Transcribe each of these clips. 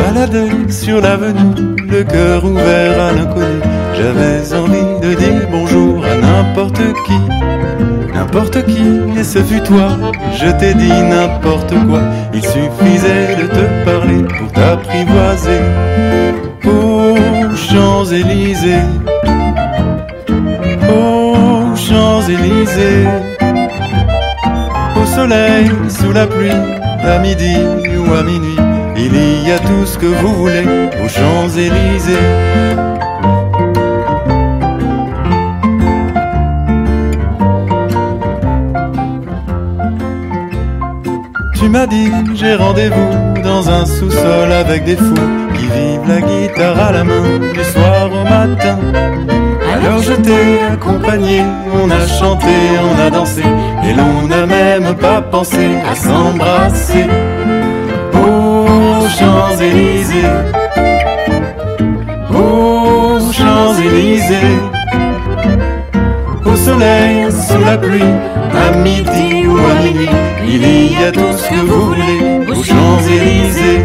baladais sur l'avenue, le cœur ouvert à l'inconnu. J'avais envie de dire bonjour à n'importe qui, et ce fut toi. Je t'ai dit n'importe quoi, il suffisait de te parler pour t'apprivoiser. Aux Champs-Élysées, aux Champs-Élysées, au soleil, sous la pluie, à midi ou à minuit, il y a tout ce que vous voulez aux Champs-Élysées. Tu m'as dit, j'ai rendez-vous dans un sous-sol avec des fous qui vivent la guitare à la main du soir au matin. Alors je t'ai accompagné, on a chanté, on a dansé, et l'on n'a même pas pensé à s'embrasser. Aux Champs-Élysées, aux Champs-Élysées, au soleil, sous la pluie, à midi ou à minuit, il y a tout ce que vous voulez aux Champs-Élysées.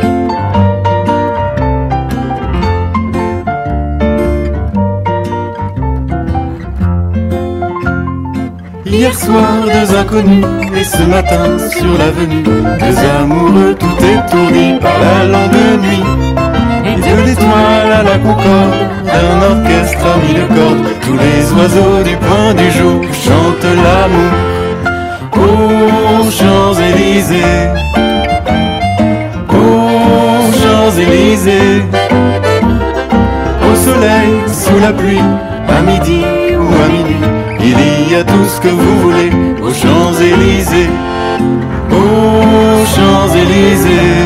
Hier soir, deux inconnus, et ce matin, sur l'avenue, deux amoureux tout étourdis par la longue nuit. Et de l'étoile à la concorde, d'un orchestre à mille cordes, tous les oiseaux du point du jour chantent l'amour. Aux Champs-Élysées, aux Champs-Élysées, au soleil, sous la pluie, à midi ou à minuit, il y a tout ce que vous voulez aux Champs-Élysées. Aux Champs-Élysées,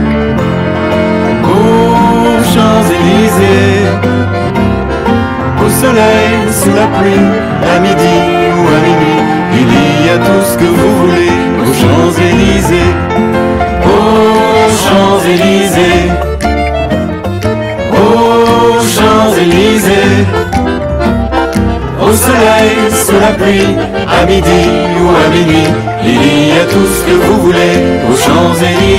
aux Champs-Élysées, au soleil, sous la pluie, à midi ou à minuit, il y a tout ce que vous voulez aux Champs-Élysées. Aux Champs-Élysées, aux Champs-Élysées, au soleil, sous la pluie, à midi ou à minuit, il y a tout ce que vous voulez aux Champs-Élysées.